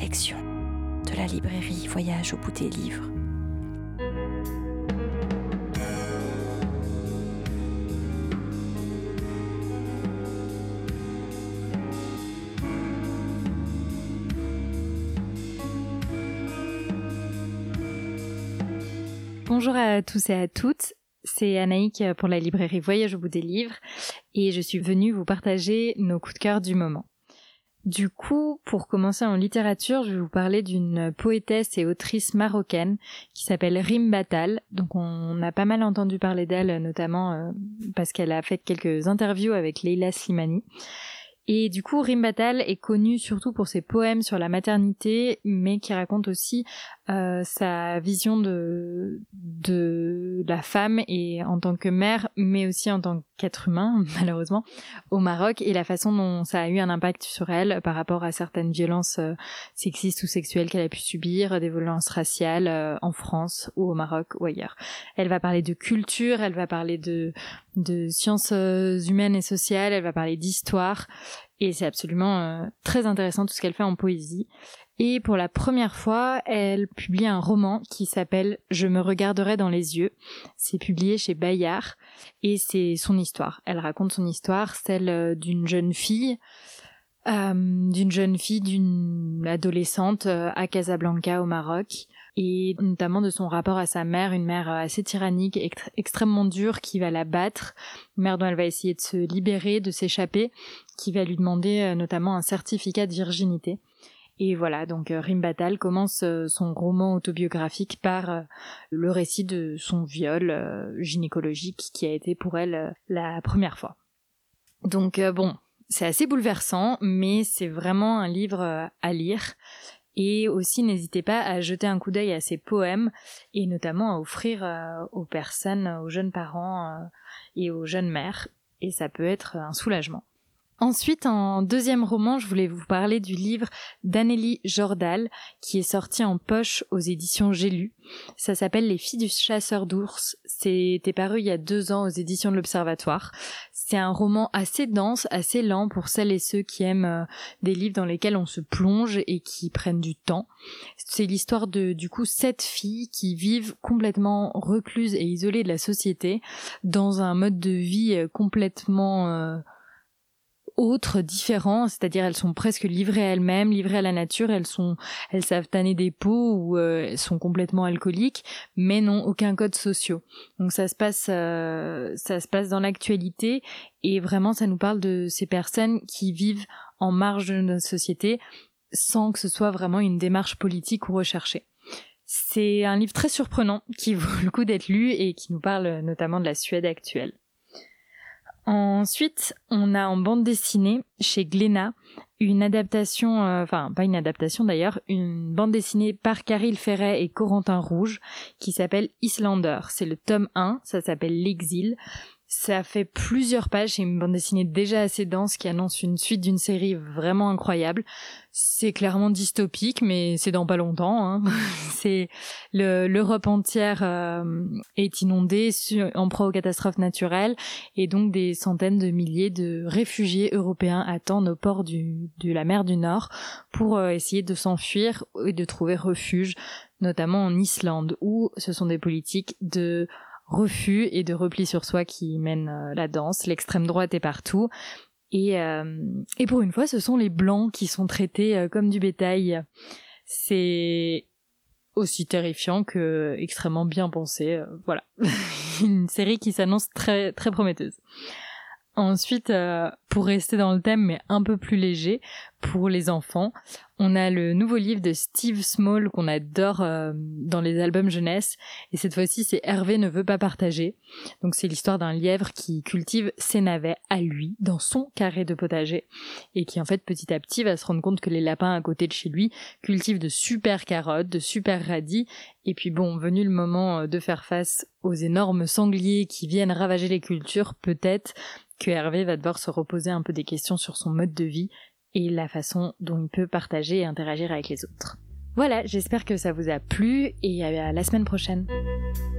sélection de la librairie Voyage au bout des livres. Bonjour à tous et à toutes, c'est Anaïk pour la librairie Voyage au bout des livres et je suis venue vous partager nos coups de cœur du moment. Du coup, pour commencer en littérature, je vais vous parler d'une poétesse et autrice marocaine qui s'appelle Rim Batal. Donc on a pas mal entendu parler d'elle, notamment parce qu'elle a fait quelques interviews avec Leila Slimani. Et du coup, Rim Batal est connue surtout pour ses poèmes sur la maternité, mais qui raconte aussi sa vision de la femme et en tant que mère, mais aussi en tant qu'être humain, malheureusement, au Maroc, et la façon dont ça a eu un impact sur elle par rapport à certaines violences sexistes ou sexuelles qu'elle a pu subir, des violences raciales en France ou au Maroc ou ailleurs. Elle va parler de culture, elle va parler de sciences humaines et sociales, elle va parler d'histoire, et c'est absolument très intéressant tout ce qu'elle fait en poésie. Et pour la première fois, elle publie un roman qui s'appelle « Je me regarderai dans les yeux ». C'est publié chez Bayard et c'est son histoire. Elle raconte son histoire, celle d'une jeune fille, d'une adolescente à Casablanca au Maroc, et notamment de son rapport à sa mère, une mère assez tyrannique, extrêmement dure, qui va la battre, une mère dont elle va essayer de se libérer, de s'échapper, qui va lui demander notamment un certificat de virginité. Et voilà, donc Rim Batal commence son roman autobiographique par le récit de son viol gynécologique qui a été pour elle la première fois. Donc c'est assez bouleversant, mais c'est vraiment un livre à lire. Et aussi, n'hésitez pas à jeter un coup d'œil à ses poèmes et notamment à offrir aux personnes, aux jeunes parents et aux jeunes mères. Et ça peut être un soulagement. Ensuite, en deuxième roman, je voulais vous parler du livre d'Annélie Jordal, qui est sorti en poche aux éditions J'ai lu. Ça s'appelle Les filles du chasseur d'ours. C'était paru il y a 2 ans aux éditions de l'Observatoire. C'est un roman assez dense, assez lent pour celles et ceux qui aiment des livres dans lesquels on se plonge et qui prennent du temps. C'est l'histoire de, 7 filles qui vivent complètement recluses et isolées de la société, dans un mode de vie complètement autres, différents, c'est-à-dire elles sont presque livrées à elles-mêmes, livrées à la nature, elles savent tanner des pots ou elles sont complètement alcooliques, mais n'ont aucun code social. Donc ça se passe dans l'actualité et vraiment ça nous parle de ces personnes qui vivent en marge de notre société sans que ce soit vraiment une démarche politique ou recherchée. C'est un livre très surprenant qui vaut le coup d'être lu et qui nous parle notamment de la Suède actuelle. Ensuite, on a en bande dessinée, chez Glénat, une adaptation, pas une adaptation d'ailleurs, une bande dessinée par Caril Ferret et Corentin Rouge, qui s'appelle Islander. C'est le tome 1, ça s'appelle L'Exil. Ça fait plusieurs pages, c'est une bande dessinée déjà assez dense qui annonce une suite d'une série vraiment incroyable. C'est clairement dystopique, mais c'est dans pas longtemps, hein. C'est l'Europe entière est inondée en proie aux catastrophes naturelles, et donc des centaines de milliers de réfugiés européens attendent au port de la mer du Nord pour essayer de s'enfuir et de trouver refuge, notamment en Islande, où ce sont des politiques de refus et de repli sur soi qui mènent la danse. L'extrême droite est partout. Et pour une fois, ce sont les blancs qui sont traités comme du bétail. C'est aussi terrifiant que extrêmement bien pensé. Voilà. Une série qui s'annonce très, très prometteuse. Ensuite, pour rester dans le thème, mais un peu plus léger, pour les enfants, on a le nouveau livre de Steve Small qu'on adore dans les albums jeunesse. Et cette fois-ci, c'est Hervé ne veut pas partager. Donc c'est l'histoire d'un lièvre qui cultive ses navets à lui, dans son carré de potager. Et qui en fait, petit à petit, va se rendre compte que les lapins à côté de chez lui cultivent de super carottes, de super radis. Et puis bon, venu le moment de faire face aux énormes sangliers qui viennent ravager les cultures, peut-être que Hervé va devoir se reposer un peu des questions sur son mode de vie et la façon dont il peut partager et interagir avec les autres. Voilà, j'espère que ça vous a plu et à la semaine prochaine.